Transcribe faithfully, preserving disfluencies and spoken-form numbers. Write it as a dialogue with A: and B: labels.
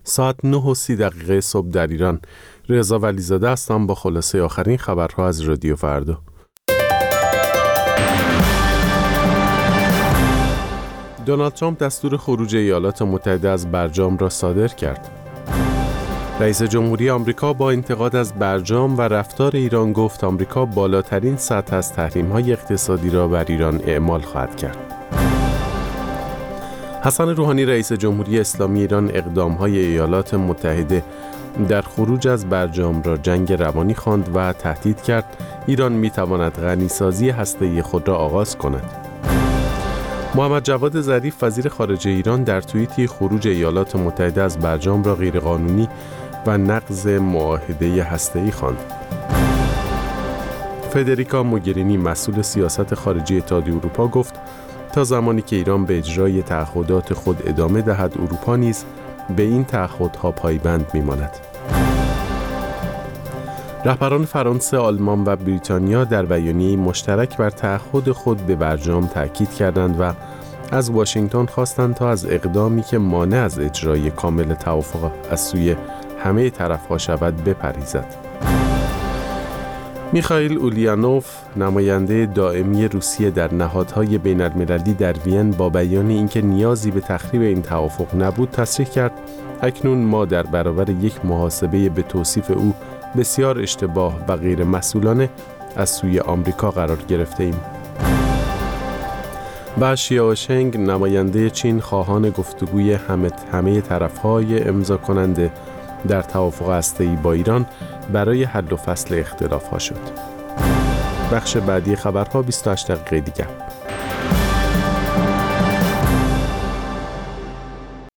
A: ساعت نه و سی دقیقه صبح در ایران. رضا ولیزاده هستم با خلاصه آخرین خبرها از رادیو فردا. دونالد ترامپ دستور خروج ایالات متحده از برجام را صادر کرد. رئیس جمهوری آمریکا با انتقاد از برجام و رفتار ایران گفت آمریکا بالاترین سطح از تحریم‌های اقتصادی را بر ایران اعمال خواهد کرد. حسن روحانی رئیس جمهوری اسلامی ایران اقدام‌های ایالات متحده در خروج از برجام را جنگ روانی خواند و تهدید کرد ایران می‌تواند غنیسازی هسته‌ای خود را آغاز کند. محمد جواد ظریف وزیر خارجه ایران در توییتی خروج ایالات متحده از برجام را غیرقانونی و نقض معاهده هسته‌ای خواند. فدریکا موگرینی مسئول سیاست خارجی اتحادیه اروپا گفت تا زمانی که ایران به اجرای تعهدات خود ادامه دهد اروپا نیز به این تعهدها پایبند می‌ماند. رهبران فرانسه، آلمان و بریتانیا در بیانیه‌ای مشترک بر تعهد خود به برجام تأکید کردند و از واشنگتن خواستند تا از اقدامی که مانع از اجرای کامل توافق از سوی همه طرف‌ها شود بپرهیزد. میخائیل اولیانوف، نماینده دائمی روسیه در نهادهای بین‌المللی در وین، با بیان اینکه نیازی به تخریب این توافق نبود تصریح کرد اکنون ما در برابر یک محاسبه به توصیف او بسیار اشتباه و غیر مسئولانه از سوی آمریکا قرار گرفته ایم. و شیائوشنگ، نماینده چین، خواهان گفتگوی همه همه طرف‌های امضا کننده در توافق هسته‌ای با ایران برای حل و فصل اختلاف‌ها شد. بخش بعدی خبرها بیست و هشت دقیقه دیگر.